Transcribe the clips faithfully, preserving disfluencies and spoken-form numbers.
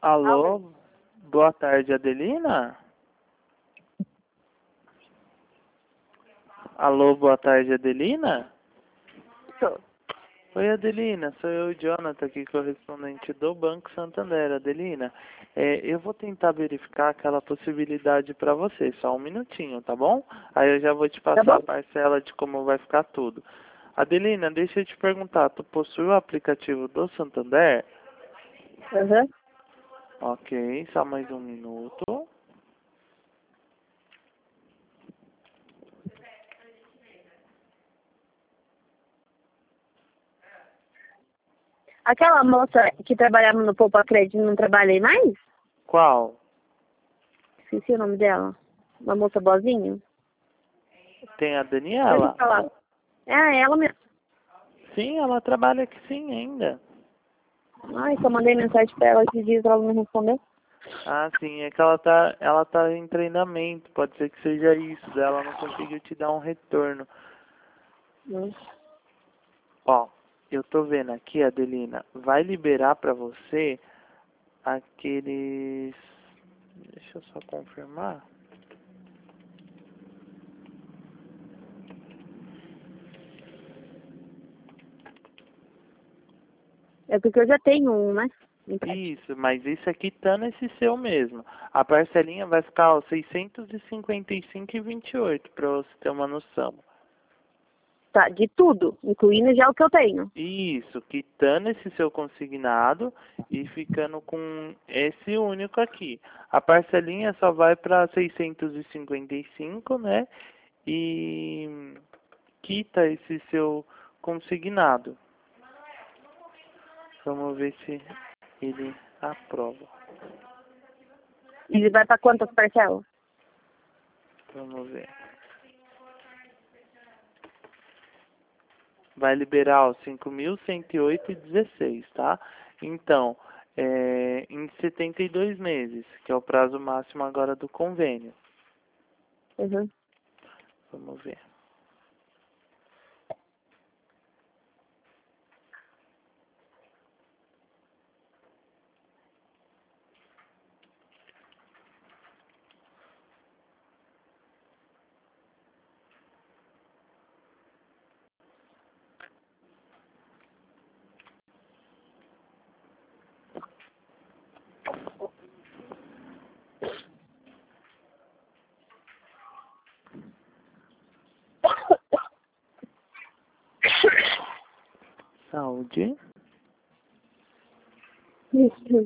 Alô, boa tarde, Adelina? Alô, boa tarde, Adelina? Sou. Oi, Adelina, sou eu, Jonathan, aqui, correspondente do Banco Santander. Adelina, é, eu vou tentar verificar aquela possibilidade para você, só um minutinho, tá bom? Aí eu já vou te Tá passar bom? a parcela de como vai ficar tudo. Adelina, deixa eu te perguntar, tu possui o aplicativo do Santander? Uhum. Ok, só mais um minuto. Aquela moça que trabalhava no Poupa Crédito, não trabalhei mais? Qual? Esqueci o nome dela. Uma moça boazinha? Tem a Deixa eu Daniela? falar. É, ela mesmo. Sim, ela trabalha aqui sim ainda. Ai, só mandei mensagem pra ela esses dias, ela não respondeu. Ah, sim, é que ela tá, ela tá em treinamento, pode ser que seja isso, ela não conseguiu te dar um retorno. Hum. Ó, eu tô vendo aqui, Adelina, vai liberar pra você aqueles... Deixa eu só confirmar. É porque eu já tenho um, né? Isso, mas esse aqui tá nesse seu mesmo. A parcelinha vai ficar, ó, seiscentos e cinquenta e cinco e vinte e oito, pra você ter uma noção. Tá, de tudo, incluindo já o que eu tenho. Isso, quitando esse seu consignado e ficando com esse único aqui. A parcelinha só vai para seiscentos e cinquenta e cinco, né? E quita esse seu consignado. Vamos ver se ele aprova. E vai pra quantas parcelas? Vamos ver. Vai liberar os cinco mil cento e oito e dezesseis, tá? Então, é, em setenta e dois meses, que é o prazo máximo agora do convênio. Uhum. Vamos ver. Saúde. Isso.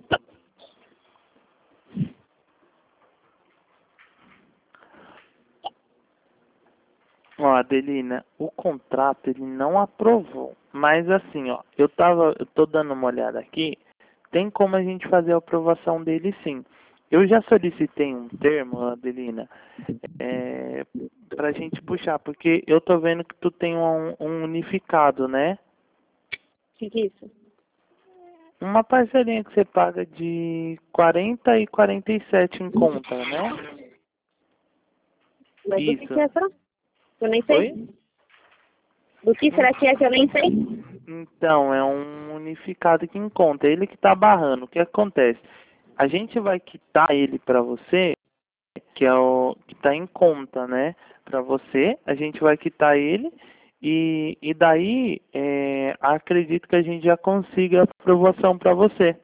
Ó, Adelina, o contrato ele não aprovou. Mas assim, ó, eu tava, eu tô dando uma olhada aqui, tem como a gente fazer a aprovação dele sim. Eu já solicitei um termo, Adelina, é, pra gente puxar, porque eu tô vendo que tu tem um, um unificado, né? O que que é isso? Uma parcelinha que você paga de quarenta e quarenta e sete em conta, né? Mas do que que é Isso. essa? Eu nem sei. Oi? Do que será que é que eu nem sei? Então, é um unificado que em conta. Ele que tá barrando. O que acontece? A gente vai quitar ele para você, que é o que tá em conta, né? Para você, a gente vai quitar ele e, e daí é, acredito que a gente já consiga a aprovação para você,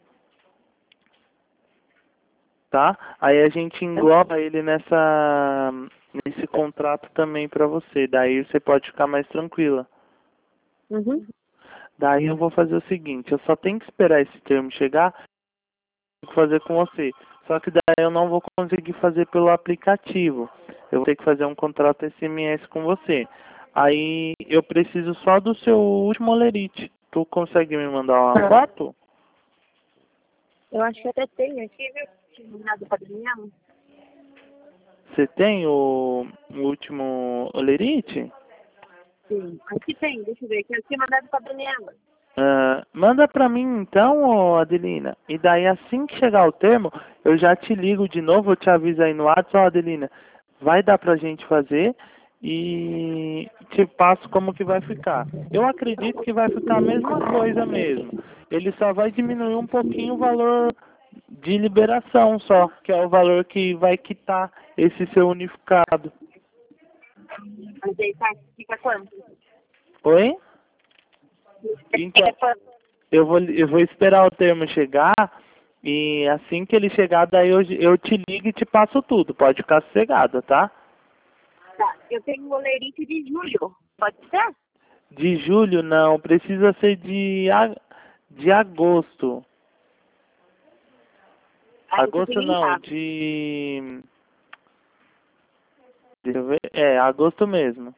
tá? Aí a gente engloba ele nessa nesse contrato também para você. Daí você pode ficar mais tranquila. Uhum. Daí eu vou fazer o seguinte, eu só tenho que esperar esse termo chegar e fazer com você. Só que daí eu não vou conseguir fazer pelo aplicativo. Eu vou ter que fazer um contrato S M S com você. Aí eu preciso só do seu último olerite. Tu consegue me mandar uma foto? Eu acho que até tenho aqui, viu? Tinha mandado pra Daniela. Você tem o, o último olerite? Sim. Aqui tem, deixa eu ver. Que eu tinha mandado pra Daniela. Ah, manda pra mim então, ô Adelina. E daí assim que chegar o termo, eu já te ligo de novo, eu te aviso aí no WhatsApp, ó Adelina, vai dar pra gente fazer e te passo como que vai ficar. Eu acredito que vai ficar a mesma coisa mesmo. Ele só vai diminuir um pouquinho o valor de liberação só, que é o valor que vai quitar esse seu unificado. Mas aí tá, fica quanto? Oi? Então, Fica quanto? eu vou, eu vou esperar o termo chegar e assim que ele chegar, daí eu, eu te ligo e te passo tudo. Pode ficar sossegada, tá? Tá, eu tenho um olerite de julho. Pode ser? De julho, não. Precisa ser de, a- de agosto. Aí eu Agosto tenho em não, casa. de... Deixa eu ver. É, agosto mesmo.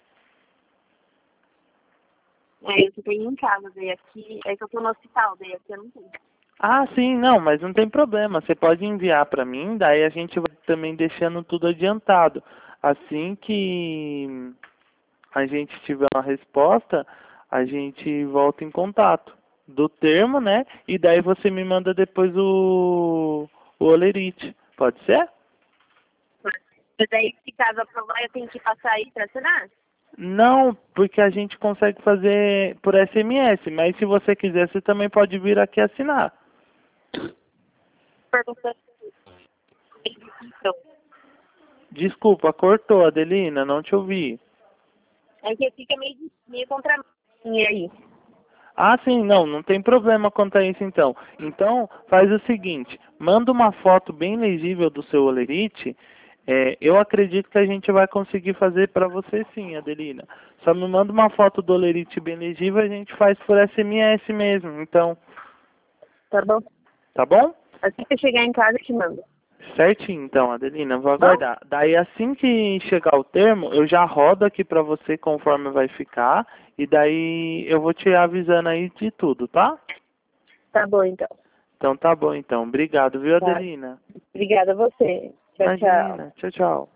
É, eu tenho em casa, daí aqui, é que eu tô no hospital, daí aqui eu não tenho. Ah, sim, não, mas não tem problema. Você pode enviar para mim, daí a gente vai também deixando tudo adiantado. Assim que a gente tiver uma resposta, a gente volta em contato do termo, né? E daí você me manda depois o, o olerite. Pode ser? Mas daí, se caso aprovar, eu tenho que passar aí pra assinar? Não, porque a gente consegue fazer por S M S, mas se você quiser, você também pode vir aqui assinar. Pergunta. Então, Desculpa, cortou, Adelina, não te ouvi. é que fica meio, meio contra mim aí. Ah, sim, não, não tem problema quanto a isso então. Então, faz o seguinte, manda uma foto bem legível do seu olerite. É, eu acredito que a gente vai conseguir fazer para você sim, Adelina. Só me manda uma foto do olerite bem legível, a gente faz por S M S mesmo, então, Tá bom? tá bom? Assim que eu chegar em casa, eu te mando. Certinho, então, Adelina, vou Bom? aguardar. Daí, assim que chegar o termo, eu já rodo aqui pra você conforme vai ficar, e daí eu vou te avisando aí de tudo, tá? Tá bom, então. Então tá bom, então. Obrigado, viu, Tá. Adelina? Obrigada a você. Tchau, tchau. Imagina. Tchau, tchau.